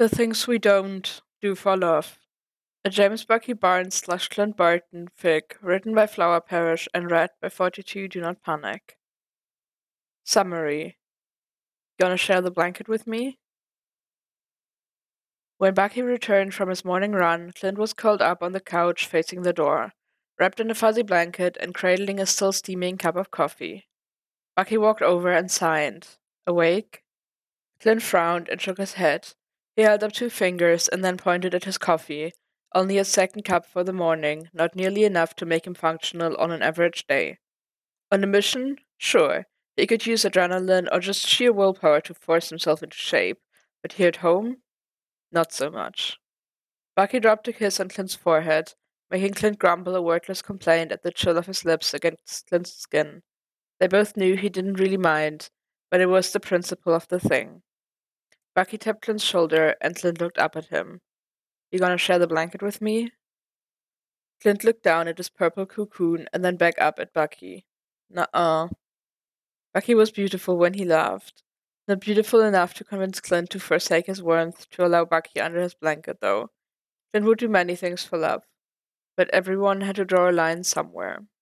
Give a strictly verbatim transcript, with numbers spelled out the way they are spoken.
The Things We Don't Do for Love. A James Bucky Barnes slash Clint Barton fic, written by Flower Parrish and read by forty-two Do Not Panic. Summary. Gonna share the blanket with me? When Bucky returned from his morning run, Clint was curled up on the couch facing the door, wrapped in a fuzzy blanket and cradling a still steaming cup of coffee. Bucky walked over and signed. Awake? Clint frowned and shook his head. He held up two fingers and then pointed at his coffee, only a second cup for the morning, not nearly enough to make him functional on an average day. On a mission? Sure. He could use adrenaline or just sheer willpower to force himself into shape, but here at home? Not so much. Bucky dropped a kiss on Clint's forehead, making Clint grumble a wordless complaint at the chill of his lips against Clint's skin. They both knew he didn't really mind, but it was the principle of the thing. Bucky tapped Clint's shoulder, and Clint looked up at him. You gonna share the blanket with me? Clint looked down at his purple cocoon and then back up at Bucky. Nuh-uh. Bucky was beautiful when he laughed. Not beautiful enough to convince Clint to forsake his warmth to allow Bucky under his blanket, though. Clint would do many things for love, but everyone had to draw a line somewhere.